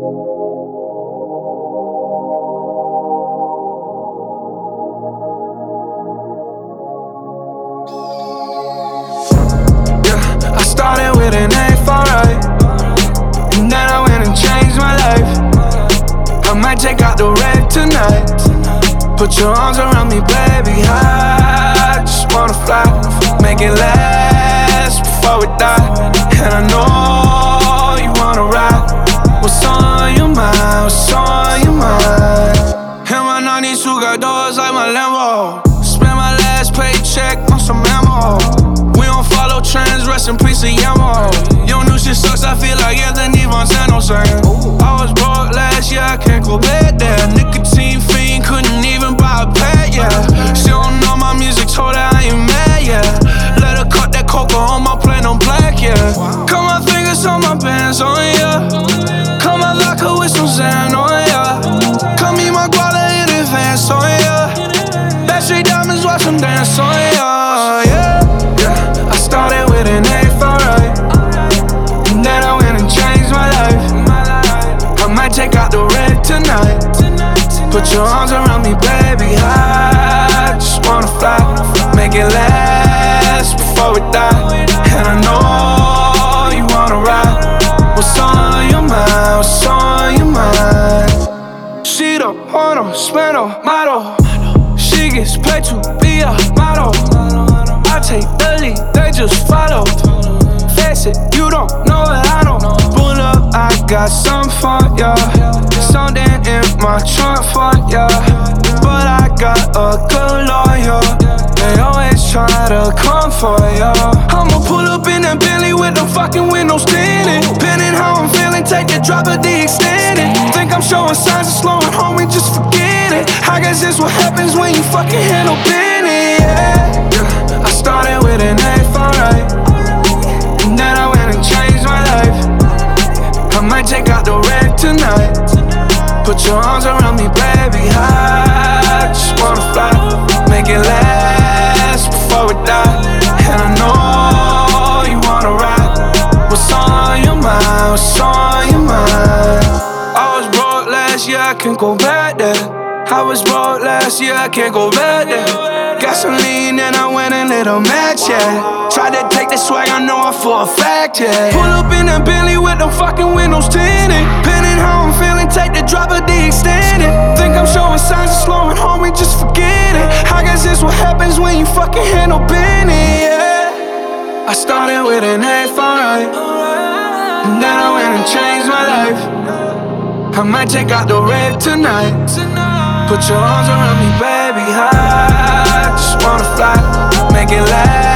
Yeah, I started with an A for right, and then I went and changed my life. I might take out the red tonight. Put your arms around me, baby. I just wanna fly, make it last before we die. And I know you wanna ride. What's on your mind? What's on your mind? And my 90s jugadores like my Lambo. Spend my last paycheck on some ammo. We don't follow trends, rest in peace to Yamo. Your new shit sucks, I feel like Anthony Montano saying I was broke last year, I can't go back there. Nicotine fiend, couldn't even buy a pad, yeah. She don't know my music, told her I ain't mad, yeah. Let her cut that coca on my plane on black, yeah. Cut my fingers on my bands, oh yeah. Cut my locker with some Zan, oh yeah. Cut me my guala in advance, oh yeah. Backstreet Diamonds, watch them dance, oh yeah, yeah. I started with an A for right, and then I went and changed my life. I might take out the red tonight. Put your arms around me, baby. I just wanna fly, make it last before we die. And I know you wanna ride. What's on your mind? What's on your mind? She don't wanna spend a model. She gets paid to be a model. I take the lead, they just follow. Face it, you don't know what I don't. Pull up, I got some for ya. Something in my trunk for ya. But I got a good lawyer. They always try to come for ya. I'ma pull up in that Bentley with the fucking windows tinted. Depending how I'm feeling, take a drop of the extended. Think I'm showing signs of slowing, homie, just forget it. I guess that's what happens when you fucking handle business, yeah. I started with an A for right, and then I went and changed my life. I might take out the red tonight. Put your arms around me, baby. I just wanna fly, make it last before we die. And I know you wanna ride. What's on your mind? What's on your mind? I was broke last year, I can't go back there. I was broke last year, I can't go back there. Gasoline and I went and lit a match, yeah. Tried to take the swag, I know it for a fact, yeah. Pull up in that Bentley with them fucking windows tinted. Depending how I'm feeling, take the drop of the extended. Think I'm showing signs of slowing, homie, just forget it. I guess that's what happens when you fucking handle business, yeah. I started with an A for right, and then I went and changed my life. I might take out the red tonight. Put your arms around me, baby. I just wanna fly, make it last